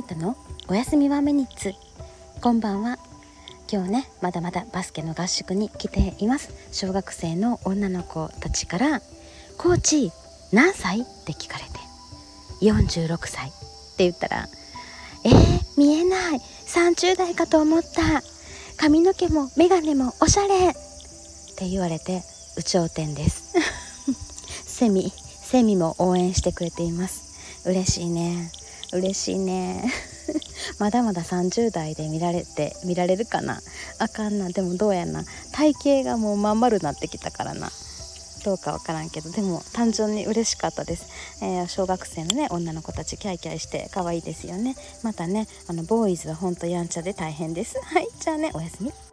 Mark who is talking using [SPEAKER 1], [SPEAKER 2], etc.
[SPEAKER 1] トのおやすみワンミニッツ。こんばんは。今日ね、まだまだバスケの合宿に来ています。小学生の女の子たちから、コーチ何歳って聞かれて、46歳って言ったら、見えない、30代かと思った、髪の毛もメガネもおしゃれって言われて有頂天ですセミも応援してくれています。嬉しいねまだまだ30代で見られるかな。あかんな。でもどうやな、体型がもうまん丸なってきたからな、どうかわからんけど、でも単純に嬉しかったです。小学生のね女の子たちキャイキャイして可愛いですよね。またねボーイズはほんとやんちゃで大変です。はい、じゃあね、おやすみ。